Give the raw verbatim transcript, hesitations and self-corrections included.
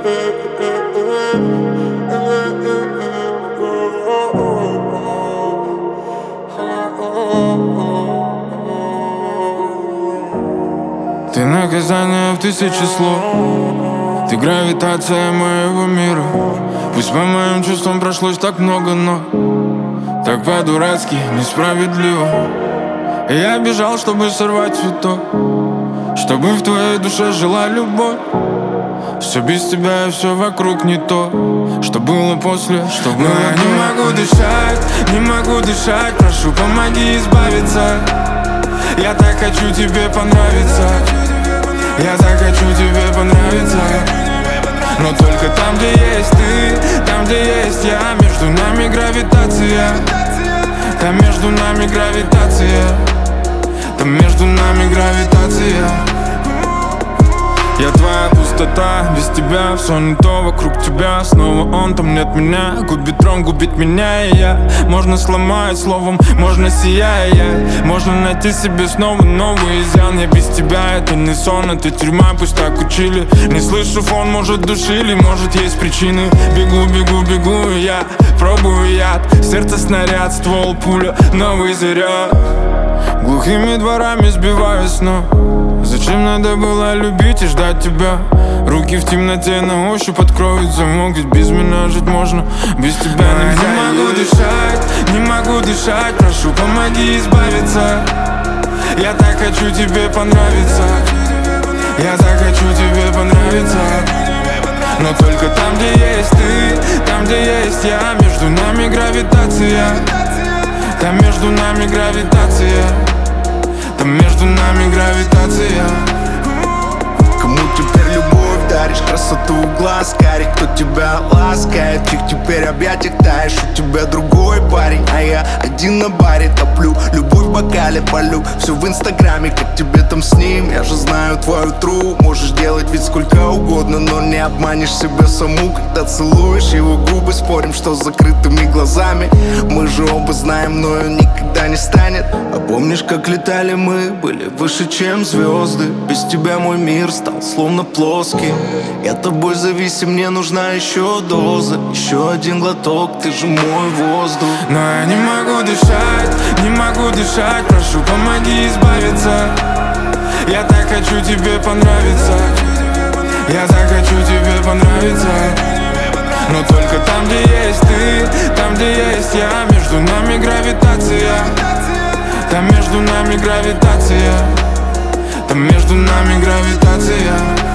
Ты наказание в тысячи слов, ты гравитация моего мира. Пусть по моим чувствам прошлось так много, но так по-дурацки, несправедливо. Я бежал, чтобы сорвать цветок, чтобы в твоей душе жила любовь. Все без тебя и все вокруг не то, что было после, что было. Но я не могу дышать, не могу дышать. Прошу, помоги избавиться. Я так хочу тебе понравиться. Я так хочу тебе понравиться. Но только там, где есть ты, там, где есть я. Между нами гравитация. Там между нами гравитация. Там между нами гравитация. Я твоя пустота, без тебя все не то вокруг тебя. Снова он, там нет меня. Губит трон, губит меня и я. Можно сломать словом, можно сияя. Можно найти себе снова новый изъян. Я без тебя, это не сон, это тюрьма, пусть так учили. Не слышу фон, может душили, может есть причины. Бегу, бегу, бегу и я пробую яд. Сердце снаряд, ствол, пуля, новый заряд. Глухими дворами сбиваюсь, но зачем надо было любить и ждать тебя? Руки в темноте на ощупь откроют замок. Ведь без меня жить можно, без тебя нельзя. Не могу дышать, не могу дышать. Прошу, помоги избавиться. Я так хочу тебе понравиться. Я так хочу тебе понравиться. Но только там, где есть ты, там, где есть я. Между нами гравитация. Там между нами гравитация. Там между нами гравитация. Кому теперь любовь даришь, красоту глаз карих? Кто тебя ласкает, чьих теперь объятиях таешь? У тебя другой парень, а я один на баре топлю. Любовь в бокале полю, все в инстаграме, как тебе там с ним. Я же знаю твою тру, можешь делать ведь сколько угодно, но не обманешь себя саму, когда целуешь его губы. Спорим, что с закрытыми глазами. Мы же оба знаем, но никогда не станет. А помнишь, как летали мы, были выше, чем звезды? Без тебя мой мир стал словно плоский. Я тобой зависим, мне нужна еще доза. Еще один глоток, ты же мой воздух. Но я не могу дышать, не могу дышать. Прошу, помоги избавиться. Я так хочу тебе понравиться. Я так хочу тебе понравиться. Но только там, где есть ты, там, где есть я. Между нами гравитация. Там между нами гравитация. Там между нами гравитация.